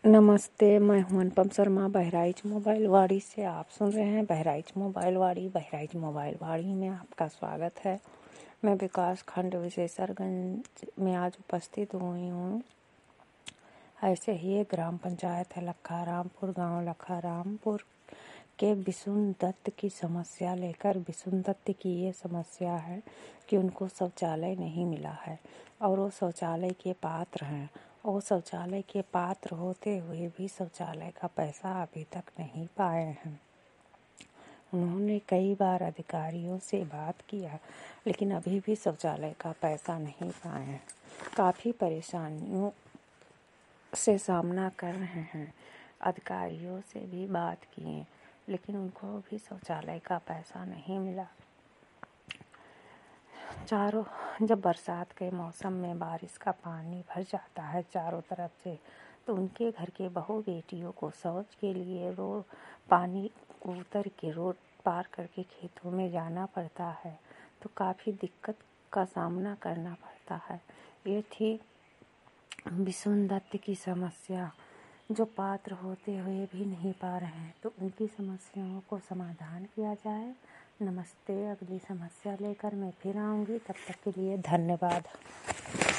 नमस्ते, मैं हूं अनुपम शर्मा बहराइच मोबाइल वाड़ी से। आप सुन रहे हैं बहराइच मोबाइल वाड़ी। बहराइच मोबाइल वाड़ी में आपका स्वागत है। मैं विकास खंड विशेषरगंज में आज उपस्थित हुई हूँ। ऐसे ही एक ग्राम पंचायत है लखारामपुर, गांव लखारामपुर के बिशुन दत्त की समस्या लेकर। बिशुन दत्त की ये समस्या है कि उनको शौचालय नहीं मिला है और वो शौचालय के पात्र हैं। वो शौचालय के पात्र होते हुए भी शौचालय का पैसा अभी तक नहीं पाए हैं। उन्होंने कई बार अधिकारियों से बात किया, लेकिन अभी भी शौचालय का पैसा नहीं पाए हैं। काफ़ी परेशानियों से सामना कर रहे हैं। अधिकारियों से भी बात किए, लेकिन उनको भी शौचालय का पैसा नहीं मिला। जब बरसात के मौसम में बारिश का पानी भर जाता है चारों तरफ से, तो उनके घर के बहू बेटियों को शौच के लिए पानी उतर के रोड पार करके खेतों में जाना पड़ता है, तो काफ़ी दिक्कत का सामना करना पड़ता है। ये थी बिशुन दत्त की समस्या, जो पात्र होते हुए भी नहीं पा रहे हैं, तो उनकी समस्याओं को समाधान किया जाए। नमस्ते, अगली समस्या लेकर मैं फिर आऊँगी। तब तक के लिए धन्यवाद।